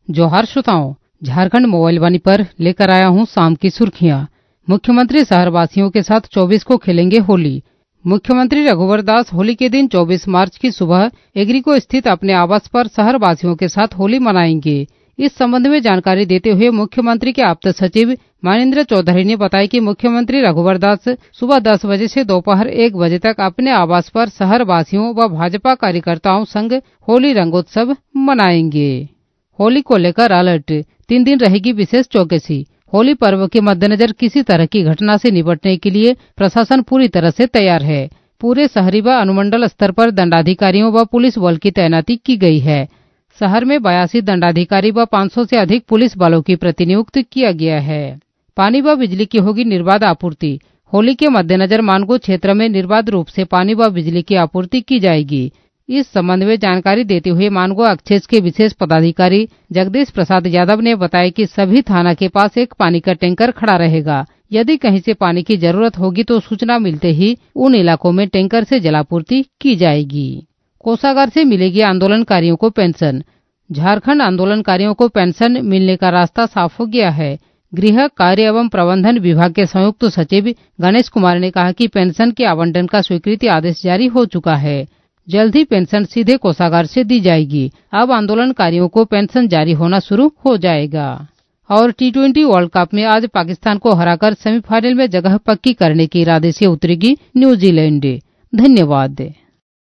जोहार श्रोताओं, झारखंड मोबाइल वाणी पर लेकर आया हूं शाम की सुर्खियां। मुख्यमंत्री शहरवासियों के साथ 24 को खेलेंगे होली। मुख्यमंत्री रघुवर दास होली के दिन 24 मार्च की सुबह एग्रीको स्थित अपने आवास पर शहरवासियों के साथ होली मनाएंगे। इस संबंध में जानकारी देते हुए मुख्यमंत्री के आप्त सचिव मानिंद्र चौधरी ने बताया कि मुख्यमंत्री रघुवर दास सुबह 10 बजे से दोपहर 1 बजे तक अपने आवास पर शहरवासियों व भाजपा कार्यकर्ताओं संग होली रंगोत्सव मनाएंगे। होली को लेकर अलर्ट, 3 दिन रहेगी विशेष चौकसी। होली पर्व के मद्देनजर किसी तरह की घटना से निपटने के लिए प्रशासन पूरी तरह से तैयार है। पूरे शहरी व अनुमंडल स्तर पर दंडाधिकारियों व पुलिस बल की तैनाती की गई है। शहर में 82 दंडाधिकारी व 500 से अधिक पुलिस बलों की प्रतिनियुक्त किया गया है। पानी व बिजली की होगी निर्बाध आपूर्ति। होली के मद्देनजर मानगो क्षेत्र में निर्बाध रूप से पानी व बिजली की आपूर्ति की जाएगी। इस संबंध में जानकारी देते हुए मानगो एक्सेस के विशेष पदाधिकारी जगदीश प्रसाद यादव ने बताया कि सभी थाना के पास एक पानी का टैंकर खड़ा रहेगा। यदि कहीं से पानी की जरूरत होगी तो सूचना मिलते ही उन इलाकों में टैंकर से जलापूर्ति की जाएगी। कोषागार से मिलेगी आंदोलनकारियों को पेंशन। झारखंड आंदोलनकारियों को पेंशन मिलने का रास्ता साफ हो गया है। गृह कार्य एवं प्रबंधन विभाग के संयुक्त सचिव गणेश कुमार ने कहा कि पेंशन के आवंटन का स्वीकृति आदेश जारी हो चुका है। जल्द ही पेंशन सीधे कोषागार से दी जाएगी। अब आंदोलनकारियों को पेंशन जारी होना शुरू हो जाएगा। और T20 वर्ल्ड कप में आज पाकिस्तान को हराकर सेमीफाइनल में जगह पक्की करने के इरादे से उतरेगी न्यूजीलैंड। धन्यवाद।